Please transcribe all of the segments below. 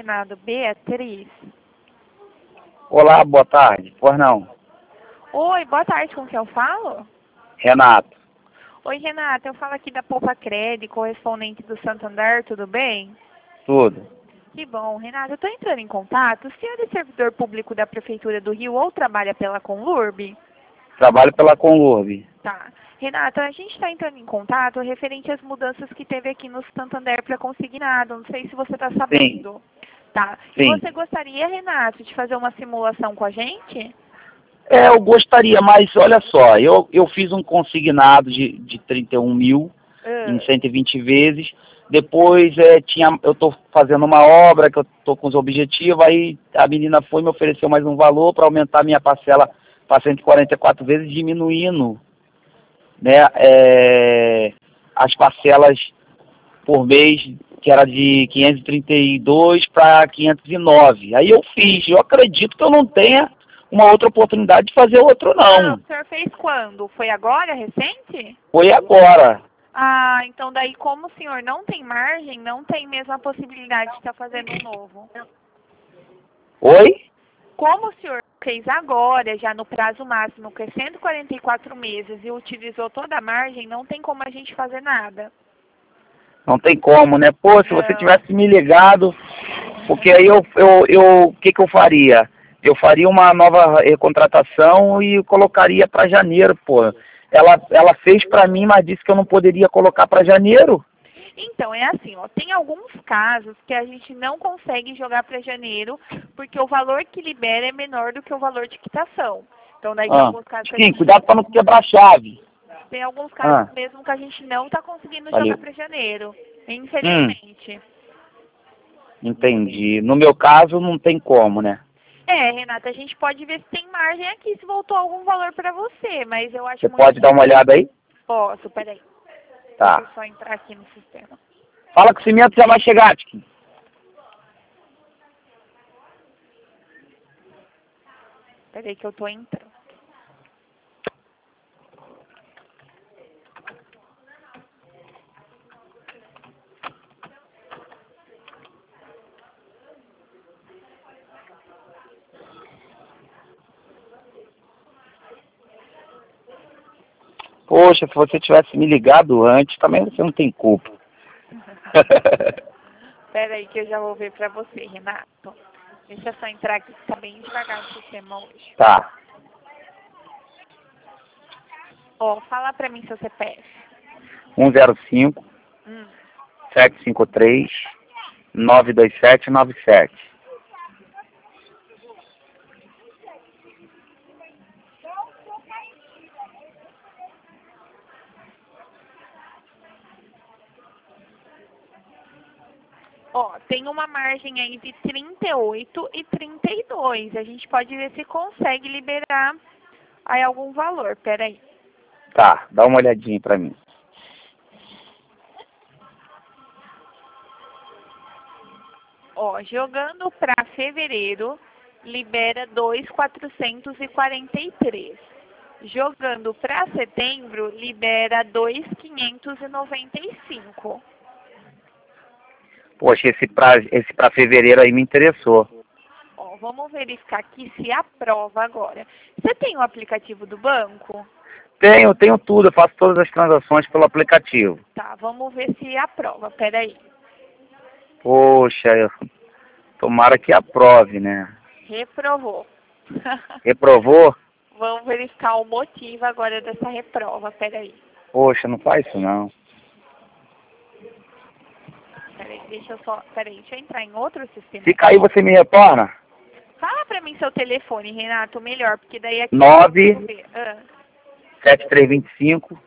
chamado Beatriz? Olá, boa tarde. Pois não. Oi, boa tarde, com quem eu falo? Renato. Oi, Renata, eu falo aqui da Poupa Cred, correspondente do Santander, tudo bem? Tudo. Que bom, Renata, eu estou entrando em contato. O senhor é servidor público da Prefeitura do Rio ou trabalha pela Conlurb? Trabalho pela Conlurb. Tá. Renata, a gente está entrando em contato referente às mudanças que teve aqui no Santander para consignado. Não sei se você está sabendo. Tá. E Sim. você gostaria, Renato, de fazer uma simulação com a gente? Eu gostaria, mas olha só, eu fiz um consignado de 31 mil em 120 vezes. Depois eu estou fazendo uma obra que eu estou com os objetivos, aí a menina foi e me ofereceu mais um valor para aumentar minha parcela para 144 vezes, diminuindo, né, as parcelas por mês, que era de 532 para 509. Aí eu fiz. Eu acredito que eu não tenha uma outra oportunidade de fazer outro, não. O senhor fez quando? Foi agora, recente? Foi agora. Ah, então daí como o senhor não tem margem, não tem mesmo a possibilidade de estar fazendo um novo. Oi? Como o senhor fez agora, já no prazo máximo, que é 144 meses, e utilizou toda a margem, não tem como a gente fazer nada. Não tem como, né? Pô, se você tivesse me ligado, porque aí o que eu faria? Eu faria uma nova recontratação e colocaria para janeiro, pô. Ela fez para mim, mas disse que eu não poderia colocar para janeiro. Então, é assim, ó, tem alguns casos que a gente não consegue jogar para janeiro, porque o valor que libera é menor do que o valor de quitação. Então, daí tem alguns casos que a Sim, gente... cuidado para não quebrar a chave. Tem alguns casos mesmo que a gente não está conseguindo jogar para janeiro, infelizmente. Entendi. No meu caso, não tem como, né? Renata, a gente pode ver se tem margem aqui, se voltou algum valor para você, mas eu acho Você muito... pode dar uma olhada aí? Posso, peraí. Tá. Deixa eu só entrar aqui no sistema. Fala que o cimento já vai chegar, Tiquinho. Peraí que eu tô entrando. Poxa, se você tivesse me ligado antes, também você não tem culpa. Peraí que eu já vou ver pra você, Renato. Deixa eu só entrar aqui, que tá bem devagar o sistema hoje. Tá. Ó, fala pra mim seu CPF. 105 753 92797. Ó, tem uma margem aí de 38 e 32. A gente pode ver se consegue liberar aí algum valor. Peraí. Tá, dá uma olhadinha pra mim. Ó, jogando pra fevereiro, libera 2.443. Jogando pra setembro, libera 2.595. Poxa, esse pra fevereiro aí me interessou. Ó, vamos verificar aqui se aprova agora. Você tem o aplicativo do banco? Tenho tudo, eu faço todas as transações pelo aplicativo. Tá, vamos ver se aprova. Peraí. Poxa, tomara que aprove, né? Reprovou. Reprovou? Vamos verificar o motivo agora dessa reprova. Peraí. Poxa, não faz isso não. Peraí, deixa eu entrar em outro sistema. Se cair, você me retorna? Fala pra mim seu telefone, Renato, melhor, porque daí aqui 9 eu vou ver. 7325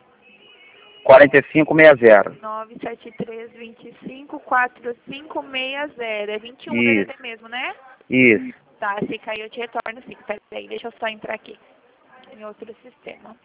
4560. 973254560. É 21 Isso. DDD mesmo, né? Isso. Tá, se cair eu te retorno sim. Peraí, deixa eu só entrar aqui em outro sistema.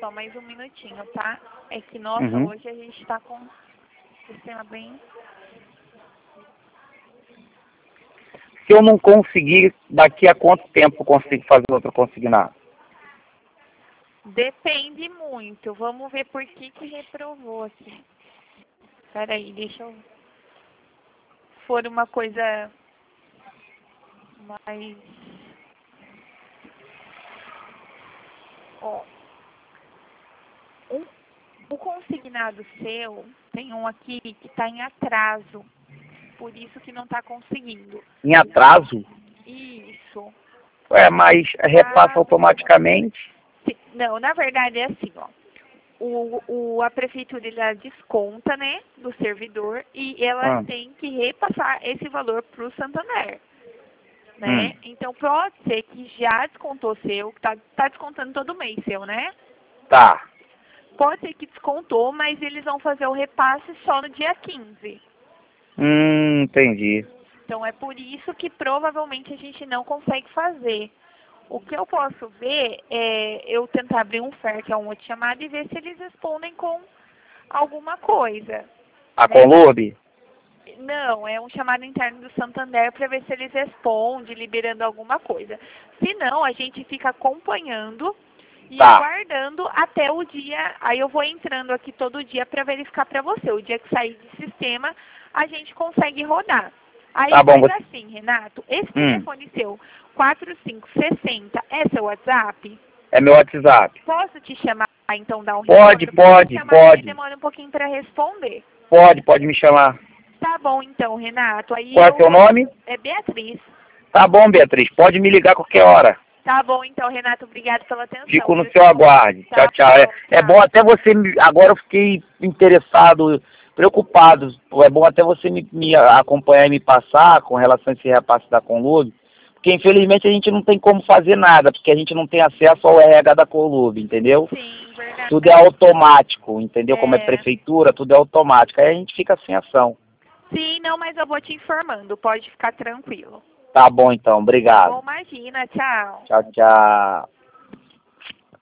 só mais um minutinho, tá? É que, nossa, hoje a gente tá com o sistema bem... Se eu não conseguir, daqui a quanto tempo eu consigo fazer outro consignado? Depende muito. Vamos ver por que reprovou aqui. Peraí, deixa eu... For uma coisa mais... Ó, o consignado seu, tem um aqui que está em atraso. Por isso que não está conseguindo. Em atraso? Isso. Mas repassa automaticamente? Não, na verdade é assim, ó. A prefeitura ela desconta, né, do servidor e ela tem que repassar esse valor para o Santander, né? Então pode ser que já descontou seu, tá descontando todo mês seu, né? Tá. Pode ser que descontou, mas eles vão fazer o repasse só no dia 15. Entendi. Então é por isso que provavelmente a gente não consegue fazer. O que eu posso ver é eu tentar abrir um FER, que é um outro chamado, e ver se eles respondem com alguma coisa. A Conlurb? Não, é um chamado interno do Santander para ver se eles respondem, liberando alguma coisa. Se não, a gente fica acompanhando e aguardando até o dia. Aí eu vou entrando aqui todo dia para verificar para você. O dia que sair de sistema, a gente consegue rodar. Aí faz assim, Renato, esse telefone seu, 4560, é seu WhatsApp? É meu WhatsApp. Posso te chamar, então, dar um retorno? Pode. Demora um pouquinho para responder. Pode me chamar. Tá bom, então, Renato. Aí qual é o seu nome? É Beatriz. Tá bom, Beatriz. Pode me ligar a qualquer hora. Tá bom, então, Renato. Obrigado pela atenção. Fico no seu aguarde. Tá, tchau. É bom até você... Agora eu fiquei interessado, preocupado. É bom até você me acompanhar e me passar com relação a esse repasse da Conlurb. Porque, infelizmente, a gente não tem como fazer nada, porque a gente não tem acesso ao RH da Conlurb, entendeu? Sim, verdade. Tudo é automático, entendeu? Como é prefeitura, tudo é automático. Aí a gente fica sem ação. Sim, não, mas eu vou te informando. Pode ficar tranquilo. Tá bom, então. Obrigado. Bom, imagina. Tchau. Tchau.